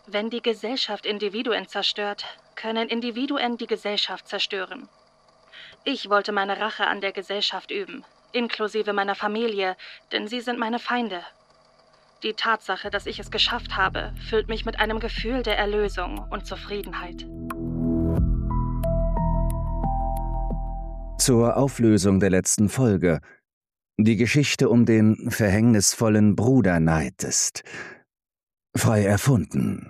Wenn die Gesellschaft Individuen zerstört, können Individuen die Gesellschaft zerstören. Ich wollte meine Rache an der Gesellschaft üben, inklusive meiner Familie, denn sie sind meine Feinde. Die Tatsache, dass ich es geschafft habe, füllt mich mit einem Gefühl der Erlösung und Zufriedenheit. Zur Auflösung der letzten Folge. Die Geschichte um den verhängnisvollen Bruderneid ist frei erfunden.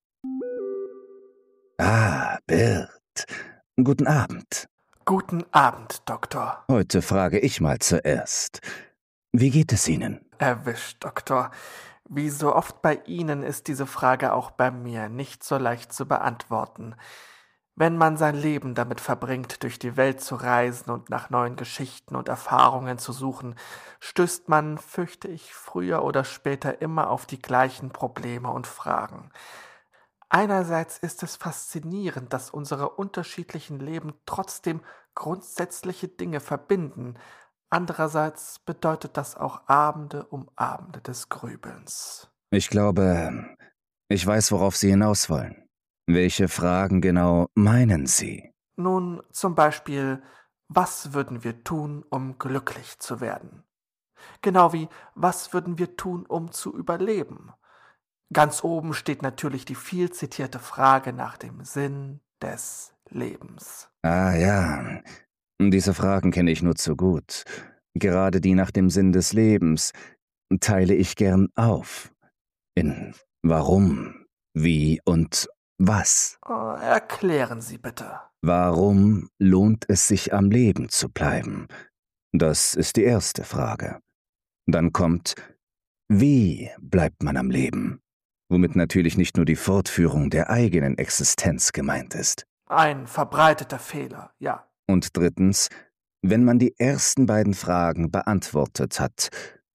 Bert. Guten Abend. Guten Abend, Doktor. Heute frage ich mal zuerst. Wie geht es Ihnen? Erwischt, Doktor. Wie so oft bei Ihnen ist diese Frage auch bei mir nicht so leicht zu beantworten. Wenn man sein Leben damit verbringt, durch die Welt zu reisen und nach neuen Geschichten und Erfahrungen zu suchen, stößt man, fürchte ich, früher oder später immer auf die gleichen Probleme und Fragen. Einerseits ist es faszinierend, dass unsere unterschiedlichen Leben trotzdem grundsätzliche Dinge verbinden. Andererseits bedeutet das auch Abende um Abende des Grübelns. Ich glaube, ich weiß, worauf Sie hinaus wollen. Welche Fragen genau meinen Sie? Nun, zum Beispiel, was würden wir tun, um glücklich zu werden? Genau wie, was würden wir tun, um zu überleben? Ganz oben steht natürlich die viel zitierte Frage nach dem Sinn des Lebens. Ja, diese Fragen kenne ich nur zu gut. Gerade die nach dem Sinn des Lebens teile ich gern auf. In warum, wie und was. Erklären Sie bitte. Warum lohnt es sich am Leben zu bleiben? Das ist die erste Frage. Dann kommt, wie bleibt man am Leben? Womit natürlich nicht nur die Fortführung der eigenen Existenz gemeint ist. Ein verbreiteter Fehler, ja. Und drittens, wenn man die ersten beiden Fragen beantwortet hat,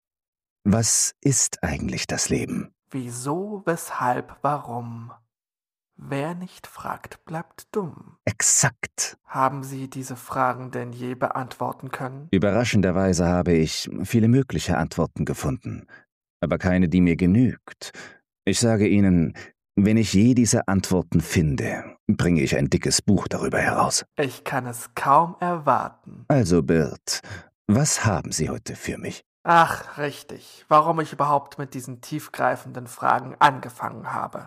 was ist eigentlich das Leben? Wieso, weshalb, warum? Wer nicht fragt, bleibt dumm. Exakt. Haben Sie diese Fragen denn je beantworten können? Überraschenderweise habe ich viele mögliche Antworten gefunden, aber keine, die mir genügt. Ich sage Ihnen, wenn ich je diese Antworten finde, bringe ich ein dickes Buch darüber heraus. Ich kann es kaum erwarten. Also, Bert, was haben Sie heute für mich? Ach, richtig. Warum ich überhaupt mit diesen tiefgreifenden Fragen angefangen habe.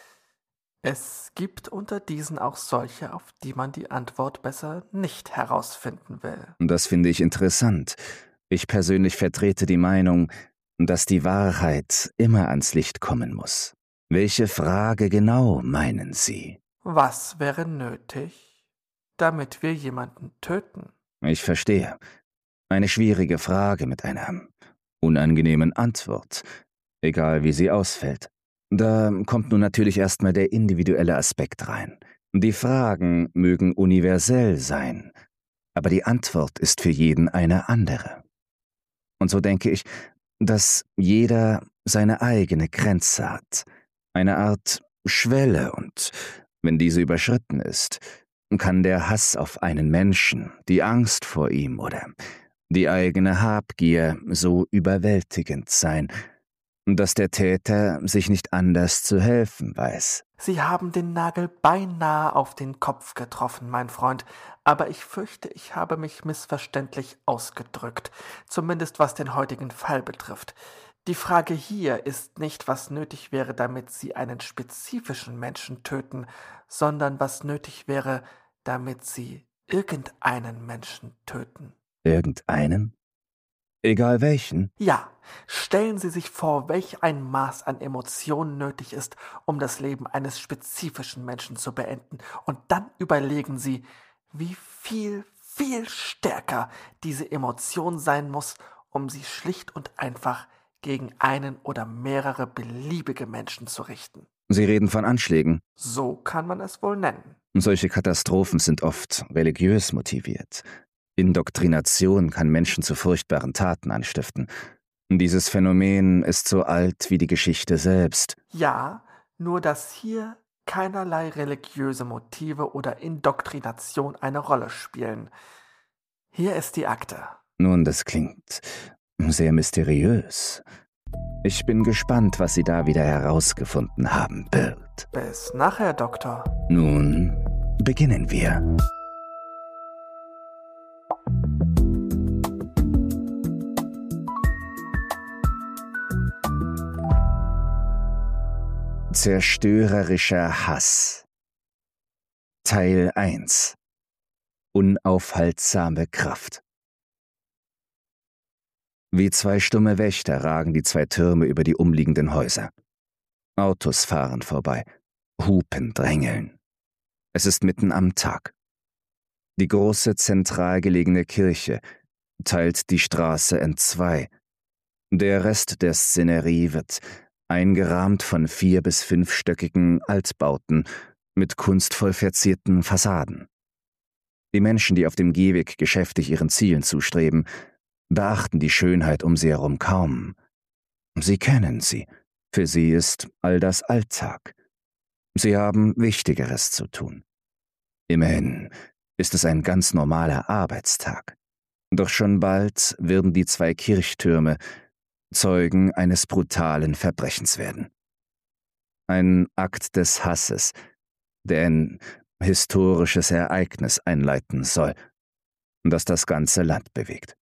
Es gibt unter diesen auch solche, auf die man die Antwort besser nicht herausfinden will. Das finde ich interessant. Ich persönlich vertrete die Meinung, dass die Wahrheit immer ans Licht kommen muss. Welche Frage genau meinen Sie? Was wäre nötig, damit wir jemanden töten? Ich verstehe. Eine schwierige Frage mit einer unangenehmen Antwort, egal wie sie ausfällt. Da kommt nun natürlich erstmal der individuelle Aspekt rein. Die Fragen mögen universell sein, aber die Antwort ist für jeden eine andere. Und so denke ich, dass jeder seine eigene Grenze hat, eine Art Schwelle, und wenn diese überschritten ist, kann der Hass auf einen Menschen, die Angst vor ihm oder die eigene Habgier so überwältigend sein, dass der Täter sich nicht anders zu helfen weiß. Sie haben den Nagel beinahe auf den Kopf getroffen, mein Freund, aber ich fürchte, ich habe mich missverständlich ausgedrückt, zumindest was den heutigen Fall betrifft. Die Frage hier ist nicht, was nötig wäre, damit Sie einen spezifischen Menschen töten, sondern was nötig wäre, damit Sie irgendeinen Menschen töten. Irgendeinen? Egal welchen? Ja, stellen Sie sich vor, welch ein Maß an Emotionen nötig ist, um das Leben eines spezifischen Menschen zu beenden. Und dann überlegen Sie, wie viel stärker diese Emotion sein muss, um sie schlicht und einfach gegen einen oder mehrere beliebige Menschen zu richten. Sie reden von Anschlägen. So kann man es wohl nennen. Solche Katastrophen sind oft religiös motiviert. Indoktrination kann Menschen zu furchtbaren Taten anstiften. Dieses Phänomen ist so alt wie die Geschichte selbst. Ja, nur dass hier keinerlei religiöse Motive oder Indoktrination eine Rolle spielen. Hier ist die Akte. Nun, das klingt sehr mysteriös. Ich bin gespannt, was Sie da wieder herausgefunden haben, Bert. Antwort. Bis nachher, Doktor. Nun beginnen wir. Zerstörerischer Hass. Teil 1. Unaufhaltsame Kraft. Wie zwei stumme Wächter ragen die zwei Türme über die umliegenden Häuser. Autos fahren vorbei, Hupen drängeln. Es ist mitten am Tag. Die große zentral gelegene Kirche teilt die Straße in zwei. Der Rest der Szenerie wird eingerahmt von 4- bis 5-stöckigen Altbauten mit kunstvoll verzierten Fassaden. Die Menschen, die auf dem Gehweg geschäftig ihren Zielen zustreben, beachten die Schönheit um sie herum kaum. Sie kennen sie. Für sie ist all das Alltag. Sie haben Wichtigeres zu tun. Immerhin ist es ein ganz normaler Arbeitstag. Doch schon bald werden die zwei Kirchtürme Zeugen eines brutalen Verbrechens werden. Ein Akt des Hasses, der ein historisches Ereignis einleiten soll, das das ganze Land bewegt.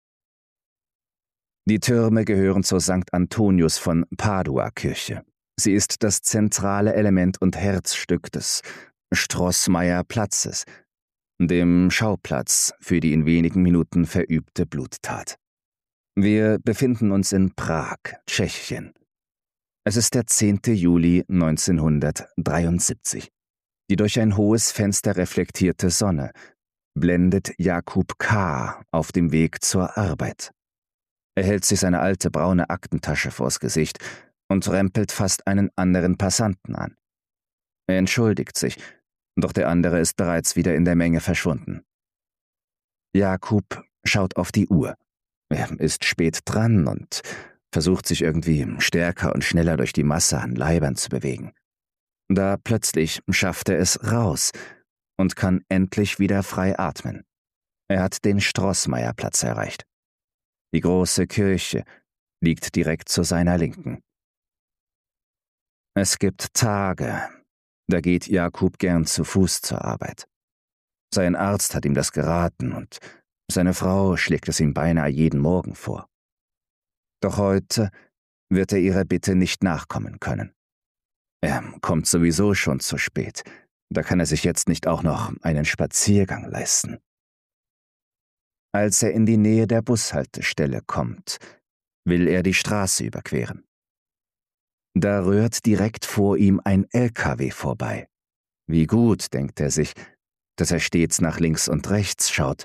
Die Türme gehören zur St. Antonius von Padua-Kirche. Sie ist das zentrale Element und Herzstück des Strossmayer-Platzes, dem Schauplatz für die in wenigen Minuten verübte Bluttat. Wir befinden uns in Prag, Tschechien. Es ist der 10. Juli 1973. Die durch ein hohes Fenster reflektierte Sonne blendet Jakub K. auf dem Weg zur Arbeit. Er hält sich seine alte braune Aktentasche vors Gesicht und rempelt fast einen anderen Passanten an. Er entschuldigt sich, doch der andere ist bereits wieder in der Menge verschwunden. Jakub schaut auf die Uhr. Er ist spät dran und versucht sich irgendwie stärker und schneller durch die Masse an Leibern zu bewegen. Da plötzlich schafft er es raus und kann endlich wieder frei atmen. Er hat den Strossmayer-Platz erreicht. Die große Kirche liegt direkt zu seiner Linken. Es gibt Tage, da geht Jakub gern zu Fuß zur Arbeit. Sein Arzt hat ihm das geraten und seine Frau schlägt es ihm beinahe jeden Morgen vor. Doch heute wird er ihrer Bitte nicht nachkommen können. Er kommt sowieso schon zu spät, da kann er sich jetzt nicht auch noch einen Spaziergang leisten. Als er in die Nähe der Bushaltestelle kommt, will er die Straße überqueren. Da rührt direkt vor ihm ein LKW vorbei. Wie gut, denkt er sich, dass er stets nach links und rechts schaut.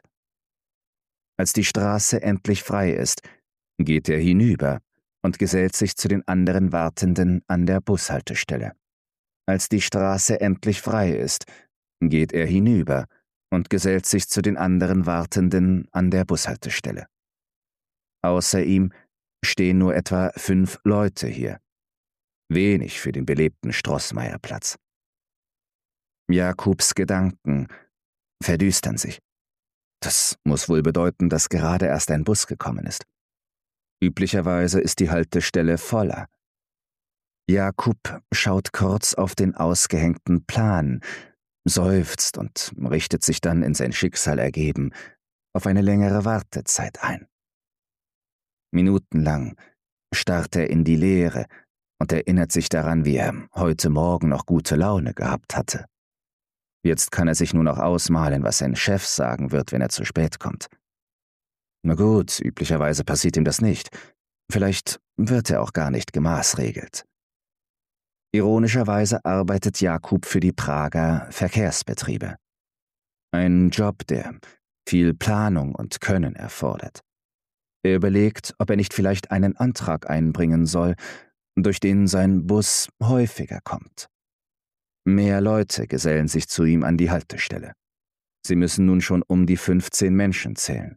Als die Straße endlich frei ist, geht er hinüber und gesellt sich zu den anderen Wartenden an der Bushaltestelle. Als die Straße endlich frei ist, geht er hinüber und gesellt sich zu den anderen Wartenden an der Bushaltestelle. Außer ihm stehen nur etwa 5 Leute hier. Wenig für den belebten Strossmayer-Platz. Jakubs Gedanken verdüstern sich. Das muss wohl bedeuten, dass gerade erst ein Bus gekommen ist. Üblicherweise ist die Haltestelle voller. Jakub schaut kurz auf den ausgehängten Plan, seufzt und richtet sich dann in sein Schicksal ergeben auf eine längere Wartezeit ein. Minutenlang starrt er in die Leere und erinnert sich daran, wie er heute Morgen noch gute Laune gehabt hatte. Jetzt kann er sich nur noch ausmalen, was sein Chef sagen wird, wenn er zu spät kommt. Na gut, üblicherweise passiert ihm das nicht. Vielleicht wird er auch gar nicht gemaßregelt. Ironischerweise arbeitet Jakub für die Prager Verkehrsbetriebe. Ein Job, der viel Planung und Können erfordert. Er überlegt, ob er nicht vielleicht einen Antrag einbringen soll, durch den sein Bus häufiger kommt. Mehr Leute gesellen sich zu ihm an die Haltestelle. Sie müssen nun schon um die 15 Menschen zählen.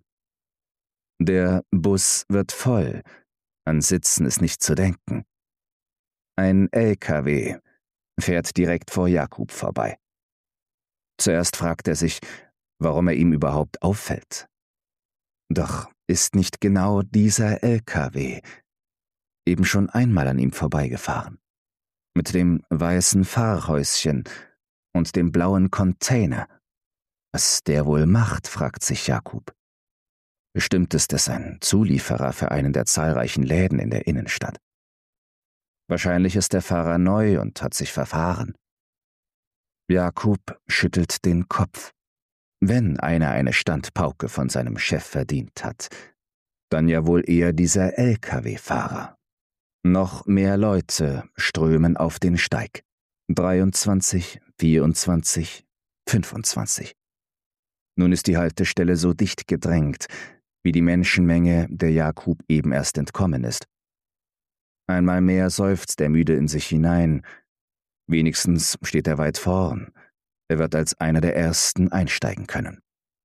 Der Bus wird voll, an Sitzen ist nicht zu denken. Ein LKW fährt direkt vor Jakub vorbei. Zuerst fragt er sich, warum er ihm überhaupt auffällt. Doch ist nicht genau dieser LKW eben schon einmal an ihm vorbeigefahren? Mit dem weißen Fahrhäuschen und dem blauen Container. Was der wohl macht, fragt sich Jakub. Bestimmt ist es ein Zulieferer für einen der zahlreichen Läden in der Innenstadt. Wahrscheinlich ist der Fahrer neu und hat sich verfahren. Jakub schüttelt den Kopf. Wenn einer eine Standpauke von seinem Chef verdient hat, dann ja wohl eher dieser LKW-Fahrer. Noch mehr Leute strömen auf den Steig. 23, 24, 25. Nun ist die Haltestelle so dicht gedrängt, wie die Menschenmenge, der Jakub eben erst entkommen ist. Einmal mehr seufzt er müde in sich hinein. Wenigstens steht er weit vorn. Er wird als einer der Ersten einsteigen können.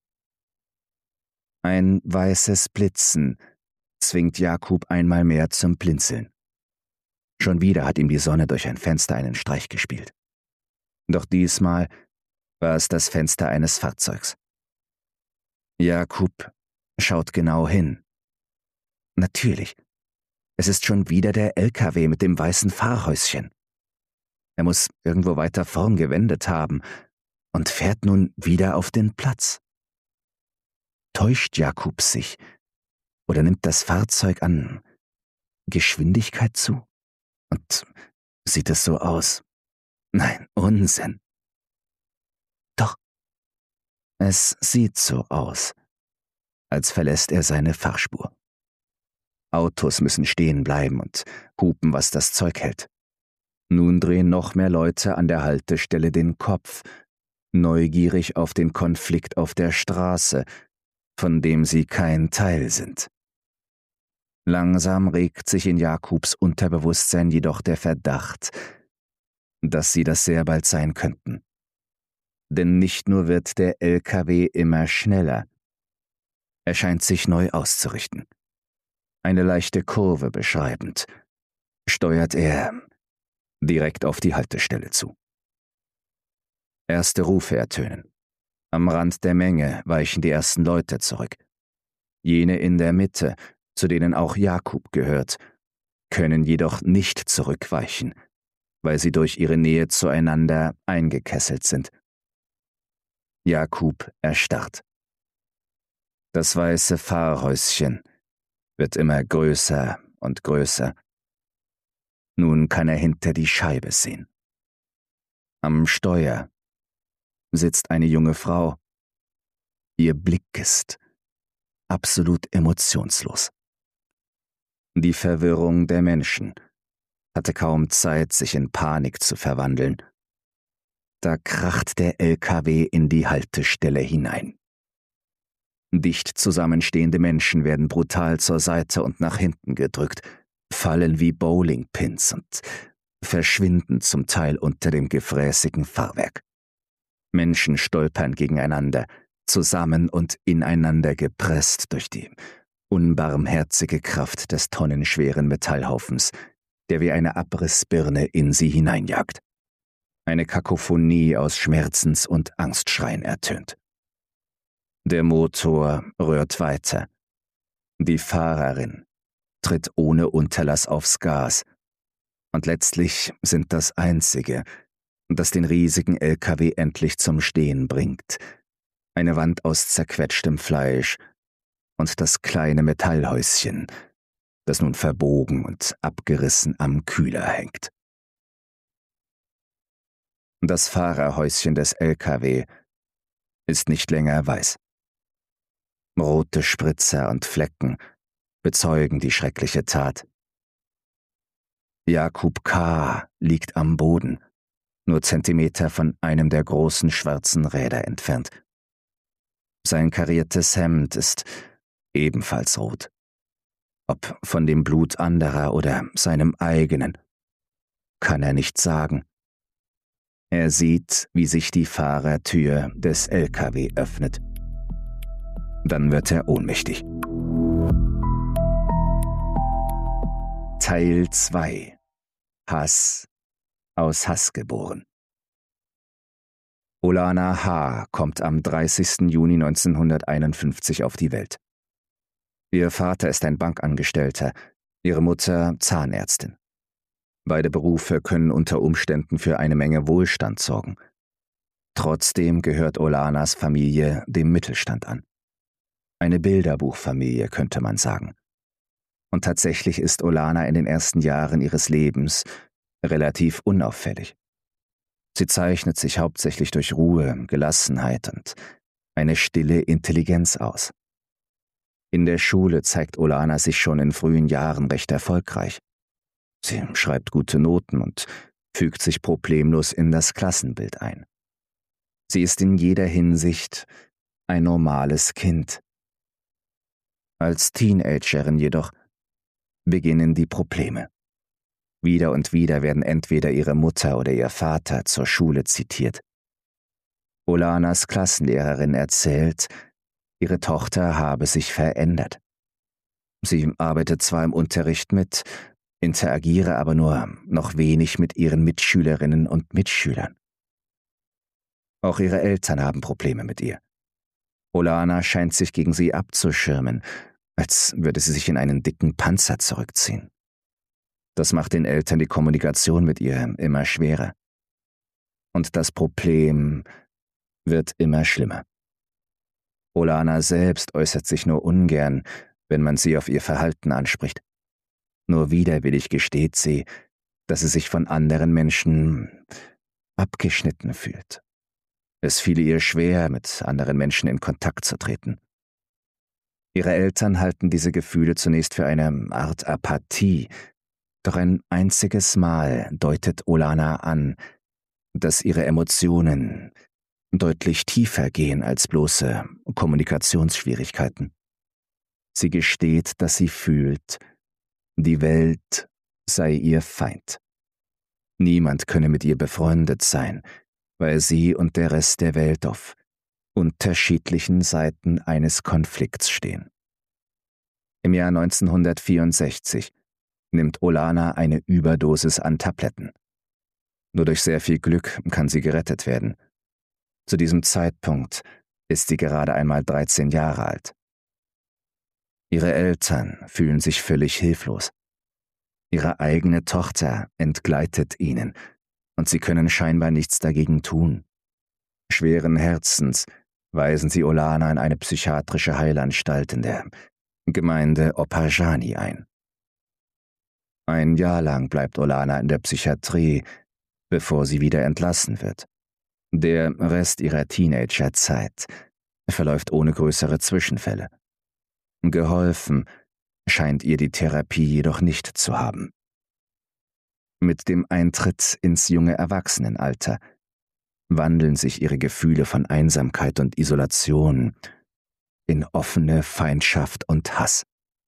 Ein weißes Blitzen zwingt Jakub einmal mehr zum Blinzeln. Schon wieder hat ihm die Sonne durch ein Fenster einen Streich gespielt. Doch diesmal war es das Fenster eines Fahrzeugs. Jakub schaut genau hin. Natürlich, es ist schon wieder der LKW mit dem weißen Fahrhäuschen. Er muss irgendwo weiter vorn gewendet haben und fährt nun wieder auf den Platz. Täuscht Jakub sich oder nimmt das Fahrzeug an Geschwindigkeit zu? Und sieht es so aus? Nein, Unsinn. Doch, es sieht so aus, als verlässt er seine Fahrspur. Autos müssen stehen bleiben und hupen, was das Zeug hält. Nun drehen noch mehr Leute an der Haltestelle den Kopf, neugierig auf den Konflikt auf der Straße, von dem sie kein Teil sind. Langsam regt sich in Jakubs Unterbewusstsein jedoch der Verdacht, dass sie das sehr bald sein könnten. Denn nicht nur wird der LKW immer schneller, er scheint sich neu auszurichten. Eine leichte Kurve beschreibend, steuert er direkt auf die Haltestelle zu. Erste Rufe ertönen. Am Rand der Menge weichen die ersten Leute zurück. Jene in der Mitte, zu denen auch Jakub gehört, können jedoch nicht zurückweichen, weil sie durch ihre Nähe zueinander eingekesselt sind. Jakub erstarrt. Das weiße Fahrhäuschen wird immer größer und größer. Nun kann er hinter die Scheibe sehen. Am Steuer sitzt eine junge Frau. Ihr Blick ist absolut emotionslos. Die Verwirrung der Menschen hatte kaum Zeit, sich in Panik zu verwandeln. Da kracht der LKW in die Haltestelle hinein. Dicht zusammenstehende Menschen werden brutal zur Seite und nach hinten gedrückt, fallen wie Bowlingpins und verschwinden zum Teil unter dem gefräßigen Fahrwerk. Menschen stolpern gegeneinander, zusammen und ineinander gepresst durch die unbarmherzige Kraft des tonnenschweren Metallhaufens, der wie eine Abrissbirne in sie hineinjagt. Eine Kakophonie aus Schmerzens- und Angstschreien ertönt. Der Motor rührt weiter. Die Fahrerin tritt ohne Unterlass aufs Gas. Und letztlich sind das Einzige, das den riesigen LKW endlich zum Stehen bringt, eine Wand aus zerquetschtem Fleisch und das kleine Metallhäuschen, das nun verbogen und abgerissen am Kühler hängt. Das Fahrerhäuschen des LKW ist nicht länger weiß. Rote Spritzer und Flecken bezeugen die schreckliche Tat. Jakub K. liegt am Boden, nur Zentimeter von einem der großen schwarzen Räder entfernt. Sein kariertes Hemd ist ebenfalls rot. Ob von dem Blut anderer oder seinem eigenen, kann er nicht sagen. Er sieht, wie sich die Fahrertür des LKW öffnet. Dann wird er ohnmächtig. Teil 2. Hass aus Hass geboren. Olana H. kommt am 30. Juni 1951 auf die Welt. Ihr Vater ist ein Bankangestellter, ihre Mutter Zahnärztin. Beide Berufe können unter Umständen für eine Menge Wohlstand sorgen. Trotzdem gehört Olanas Familie dem Mittelstand an. Eine Bilderbuchfamilie, könnte man sagen. Und tatsächlich ist Olana in den ersten Jahren ihres Lebens relativ unauffällig. Sie zeichnet sich hauptsächlich durch Ruhe, Gelassenheit und eine stille Intelligenz aus. In der Schule zeigt Olana sich schon in frühen Jahren recht erfolgreich. Sie schreibt gute Noten und fügt sich problemlos in das Klassenbild ein. Sie ist in jeder Hinsicht ein normales Kind. Als Teenagerin jedoch beginnen die Probleme. Wieder und wieder werden entweder ihre Mutter oder ihr Vater zur Schule zitiert. Olanas Klassenlehrerin erzählt, ihre Tochter habe sich verändert. Sie arbeitet zwar im Unterricht mit, interagiere aber nur noch wenig mit ihren Mitschülerinnen und Mitschülern. Auch ihre Eltern haben Probleme mit ihr. Olana scheint sich gegen sie abzuschirmen, als würde sie sich in einen dicken Panzer zurückziehen. Das macht den Eltern die Kommunikation mit ihr immer schwerer. Und das Problem wird immer schlimmer. Olana selbst äußert sich nur ungern, wenn man sie auf ihr Verhalten anspricht. Nur widerwillig gesteht sie, dass sie sich von anderen Menschen abgeschnitten fühlt. Es fiele ihr schwer, mit anderen Menschen in Kontakt zu treten. Ihre Eltern halten diese Gefühle zunächst für eine Art Apathie, doch ein einziges Mal deutet Olana an, dass ihre Emotionen deutlich tiefer gehen als bloße Kommunikationsschwierigkeiten. Sie gesteht, dass sie fühlt, die Welt sei ihr Feind. Niemand könne mit ihr befreundet sein, weil sie und der Rest der Welt auf unterschiedlichen Seiten eines Konflikts stehen. Im Jahr 1964 nimmt Olana eine Überdosis an Tabletten. Nur durch sehr viel Glück kann sie gerettet werden. Zu diesem Zeitpunkt ist sie gerade einmal 13 Jahre alt. Ihre Eltern fühlen sich völlig hilflos. Ihre eigene Tochter entgleitet ihnen und sie können scheinbar nichts dagegen tun. Schweren Herzens weisen sie Olana in eine psychiatrische Heilanstalt in der Gemeinde Opajani ein. Ein Jahr lang bleibt Olana in der Psychiatrie, bevor sie wieder entlassen wird. Der Rest ihrer Teenagerzeit verläuft ohne größere Zwischenfälle. Geholfen scheint ihr die Therapie jedoch nicht zu haben. Mit dem Eintritt ins junge Erwachsenenalter wandeln sich ihre Gefühle von Einsamkeit und Isolation in offene Feindschaft und Hass.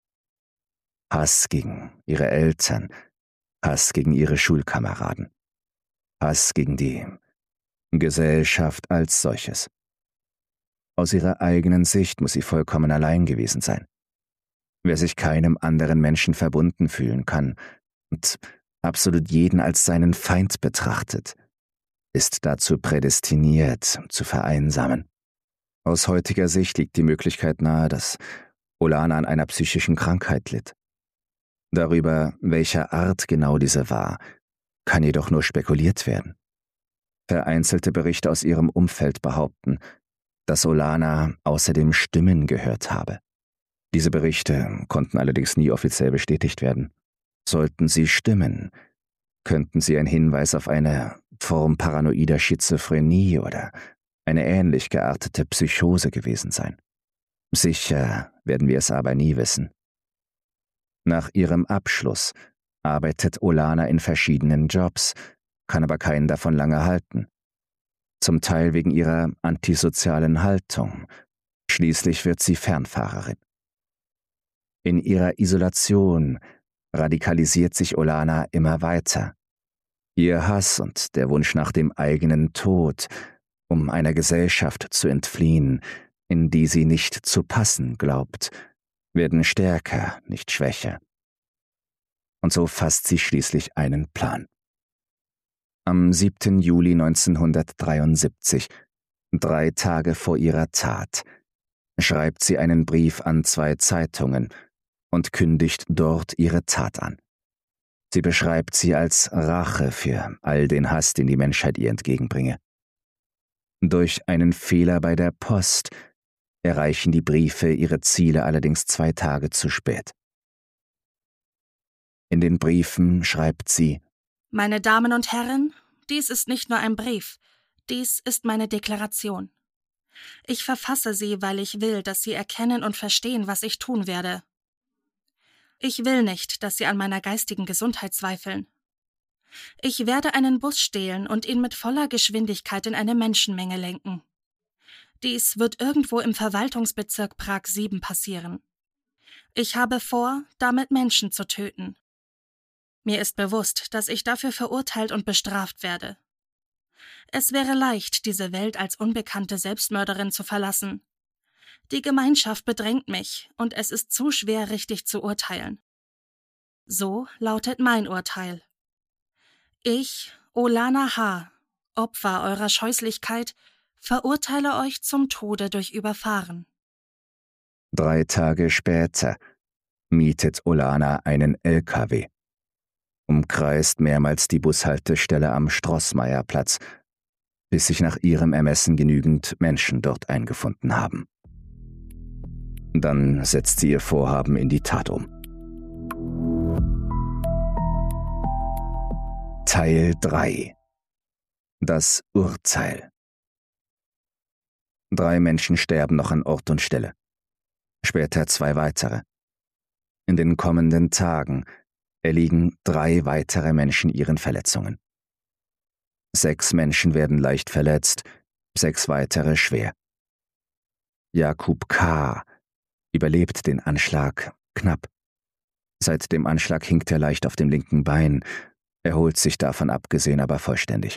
Hass gegen ihre Eltern, Hass gegen ihre Schulkameraden, Hass gegen die Gesellschaft als solches. Aus ihrer eigenen Sicht muss sie vollkommen allein gewesen sein. Wer sich keinem anderen Menschen verbunden fühlen kann und absolut jeden als seinen Feind betrachtet, ist dazu prädestiniert, zu vereinsamen. Aus heutiger Sicht liegt die Möglichkeit nahe, dass Olana an einer psychischen Krankheit litt. Darüber, welcher Art genau diese war, kann jedoch nur spekuliert werden. Vereinzelte Berichte aus ihrem Umfeld behaupten, dass Olana außerdem Stimmen gehört habe. Diese Berichte konnten allerdings nie offiziell bestätigt werden. Sollten sie stimmen, könnten sie ein Hinweis auf eine Form paranoider Schizophrenie oder eine ähnlich geartete Psychose gewesen sein. Sicher werden wir es aber nie wissen. Nach ihrem Abschluss arbeitet Olana in verschiedenen Jobs, kann aber keinen davon lange halten. Zum Teil wegen ihrer antisozialen Haltung. Schließlich wird sie Fernfahrerin. In ihrer Isolation radikalisiert sich Olana immer weiter. Ihr Hass und der Wunsch nach dem eigenen Tod, um einer Gesellschaft zu entfliehen, in die sie nicht zu passen glaubt, werden stärker, nicht schwächer. Und so fasst sie schließlich einen Plan. Am 7. Juli 1973, 3 Tage vor ihrer Tat, schreibt sie einen Brief an 2 Zeitungen und kündigt dort ihre Tat an. Sie beschreibt sie als Rache für all den Hass, den die Menschheit ihr entgegenbringe. Durch einen Fehler bei der Post erreichen die Briefe ihre Ziele allerdings 2 Tage zu spät. In den Briefen schreibt sie: Meine Damen und Herren, dies ist nicht nur ein Brief, dies ist meine Deklaration. Ich verfasse sie, weil ich will, dass Sie erkennen und verstehen, was ich tun werde. Ich will nicht, dass Sie an meiner geistigen Gesundheit zweifeln. Ich werde einen Bus stehlen und ihn mit voller Geschwindigkeit in eine Menschenmenge lenken. Dies wird irgendwo im Verwaltungsbezirk Prag 7 passieren. Ich habe vor, damit Menschen zu töten. Mir ist bewusst, dass ich dafür verurteilt und bestraft werde. Es wäre leicht, diese Welt als unbekannte Selbstmörderin zu verlassen. Die Gemeinschaft bedrängt mich, und es ist zu schwer, richtig zu urteilen. So lautet mein Urteil. Ich, Olana H., Opfer eurer Scheußlichkeit, verurteile euch zum Tode durch Überfahren. 3 Tage später mietet Olana einen LKW, umkreist mehrmals die Bushaltestelle am Strossmayerplatz, bis sich nach ihrem Ermessen genügend Menschen dort eingefunden haben. Dann setzt sie ihr Vorhaben in die Tat um. Teil 3: Das Urteil. 3 Menschen sterben noch an Ort und Stelle. Später 2 weitere. In den kommenden Tagen erliegen 3 weitere Menschen ihren Verletzungen. 6 Menschen werden leicht verletzt, 6 weitere schwer. Jakub K. überlebt den Anschlag knapp. Seit dem Anschlag hinkt er leicht auf dem linken Bein, erholt sich davon abgesehen aber vollständig.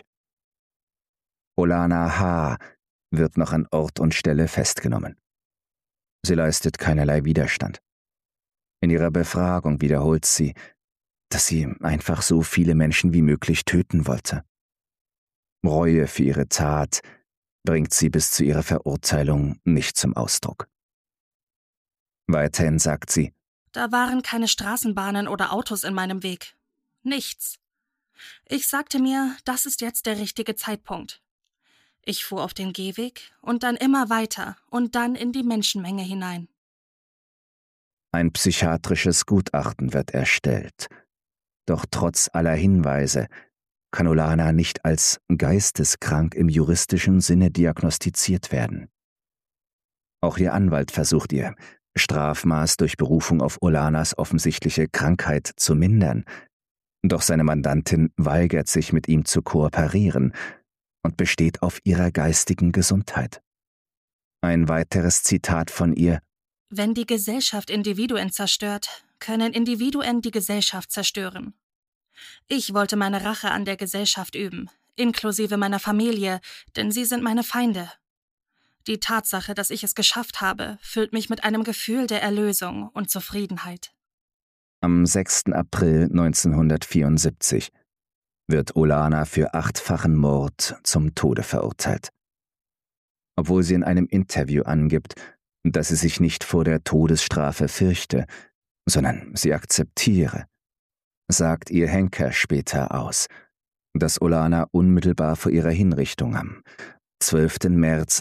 Olana H. wird noch an Ort und Stelle festgenommen. Sie leistet keinerlei Widerstand. In ihrer Befragung wiederholt sie, dass sie einfach so viele Menschen wie möglich töten wollte. Reue für ihre Tat bringt sie bis zu ihrer Verurteilung nicht zum Ausdruck. Weiterhin sagt sie: Da waren keine Straßenbahnen oder Autos in meinem Weg. Nichts. Ich sagte mir, das ist jetzt der richtige Zeitpunkt. Ich fuhr auf den Gehweg und dann immer weiter und dann in die Menschenmenge hinein. Ein psychiatrisches Gutachten wird erstellt. Doch trotz aller Hinweise kann Olana nicht als geisteskrank im juristischen Sinne diagnostiziert werden. Auch ihr Anwalt versucht ihr Strafmaß durch Berufung auf Olanas offensichtliche Krankheit zu mindern, doch seine Mandantin weigert sich, mit ihm zu kooperieren und besteht auf ihrer geistigen Gesundheit. Ein weiteres Zitat von ihr: Wenn die Gesellschaft Individuen zerstört, können Individuen die Gesellschaft zerstören. Ich wollte meine Rache an der Gesellschaft üben, inklusive meiner Familie, denn sie sind meine Feinde. Die Tatsache, dass ich es geschafft habe, füllt mich mit einem Gefühl der Erlösung und Zufriedenheit. Am 6. April 1974 wird Olana für 8-fachen Mord zum Tode verurteilt. Obwohl sie in einem Interview angibt, dass sie sich nicht vor der Todesstrafe fürchte, sondern sie akzeptiere, sagt ihr Henker später aus, dass Olana unmittelbar vor ihrer Hinrichtung am 12. März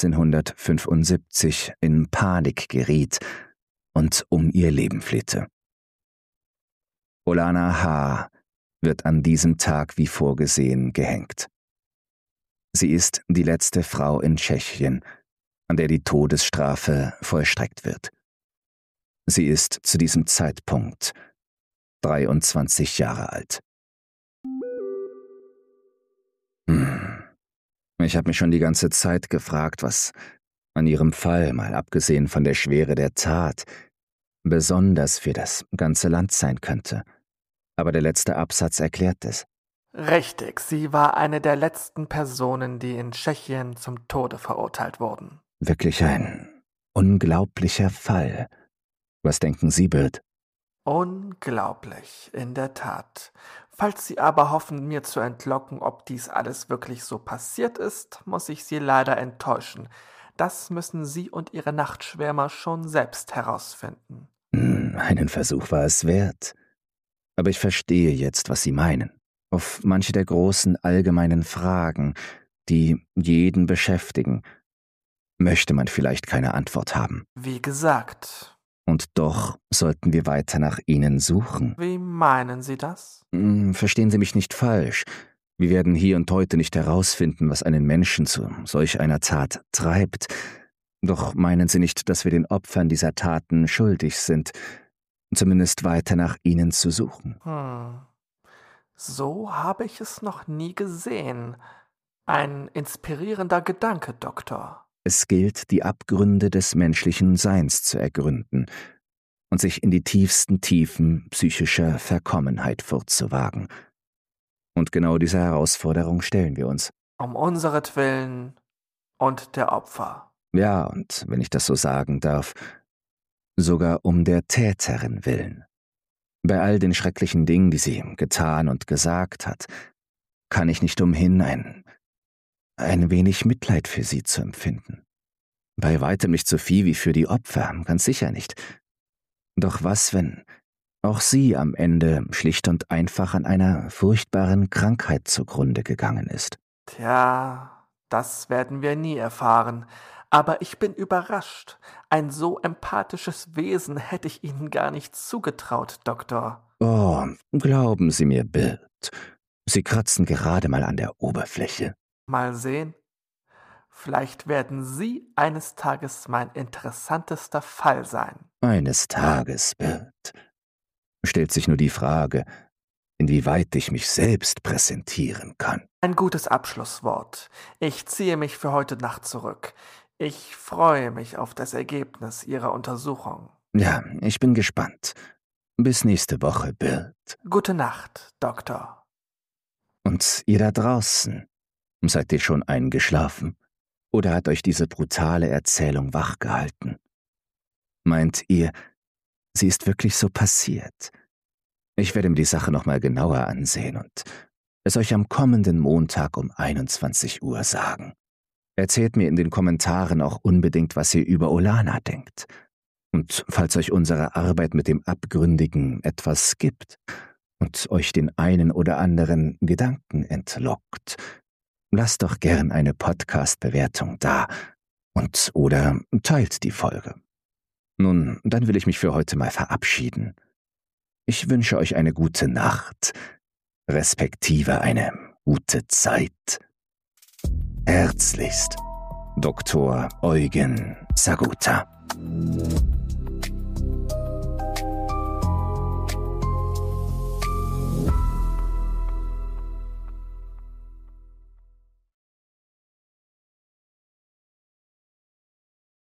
1975 in Panik geriet und um ihr Leben flehte. Olana H. wird an diesem Tag wie vorgesehen gehängt. Sie ist die letzte Frau in Tschechien, an der die Todesstrafe vollstreckt wird. Sie ist zu diesem Zeitpunkt 23 Jahre alt. Ich habe mich schon die ganze Zeit gefragt, was an ihrem Fall, mal abgesehen von der Schwere der Tat, besonders für das ganze Land sein könnte. Aber der letzte Absatz erklärt es. Richtig, sie war eine der letzten Personen, die in Tschechien zum Tode verurteilt wurden. Wirklich ein unglaublicher Fall. Was denken Sie, Bird? Unglaublich, in der Tat. Falls Sie aber hoffen, mir zu entlocken, ob dies alles wirklich so passiert ist, muss ich Sie leider enttäuschen. Das müssen Sie und Ihre Nachtschwärmer schon selbst herausfinden. Einen Versuch war es wert. Aber ich verstehe jetzt, was Sie meinen. Auf manche der großen allgemeinen Fragen, die jeden beschäftigen, möchte man vielleicht keine Antwort haben. Wie gesagt. Und doch sollten wir weiter nach ihnen suchen. Wie meinen Sie das? Verstehen Sie mich nicht falsch. Wir werden hier und heute nicht herausfinden, was einen Menschen zu solch einer Tat treibt. Doch meinen Sie nicht, dass wir den Opfern dieser Taten schuldig sind, zumindest weiter nach ihnen zu suchen? So habe ich es noch nie gesehen. Ein inspirierender Gedanke, Doktor. Es gilt, die Abgründe des menschlichen Seins zu ergründen und sich in die tiefsten Tiefen psychischer Verkommenheit fortzuwagen. Und genau dieser Herausforderung stellen wir uns. Um unseretwillen und der Opfer. Ja, und wenn ich das so sagen darf, sogar um der Täterin willen. Bei all den schrecklichen Dingen, die sie getan und gesagt hat, kann ich nicht umhin, ein wenig Mitleid für sie zu empfinden. Bei weitem nicht so viel wie für die Opfer, ganz sicher nicht. Doch was, wenn auch sie am Ende schlicht und einfach an einer furchtbaren Krankheit zugrunde gegangen ist? Tja, das werden wir nie erfahren. Aber ich bin überrascht. Ein so empathisches Wesen hätte ich Ihnen gar nicht zugetraut, Doktor. Oh, glauben Sie mir, Bill. Sie kratzen gerade mal an der Oberfläche. Mal sehen. Vielleicht werden Sie eines Tages mein interessantester Fall sein. Eines Tages, Bill. Stellt sich nur die Frage, inwieweit ich mich selbst präsentieren kann. Ein gutes Abschlusswort. Ich ziehe mich für heute Nacht zurück. Ich freue mich auf das Ergebnis Ihrer Untersuchung. Ja, ich bin gespannt. Bis nächste Woche, Bill. Gute Nacht, Doktor. Und ihr da draußen, seid ihr schon eingeschlafen? Oder hat euch diese brutale Erzählung wachgehalten? Meint ihr, sie ist wirklich so passiert? Ich werde mir die Sache nochmal genauer ansehen und es euch am kommenden Montag um 21 Uhr sagen. Erzählt mir in den Kommentaren auch unbedingt, was ihr über Olana denkt. Und falls euch unsere Arbeit mit dem Abgründigen etwas gibt und euch den einen oder anderen Gedanken entlockt, lasst doch gern eine Podcast-Bewertung da und oder teilt die Folge. Nun, dann will ich mich für heute mal verabschieden. Ich wünsche euch eine gute Nacht, respektive eine gute Zeit. Herzlichst, Dr. Eugen Saguta.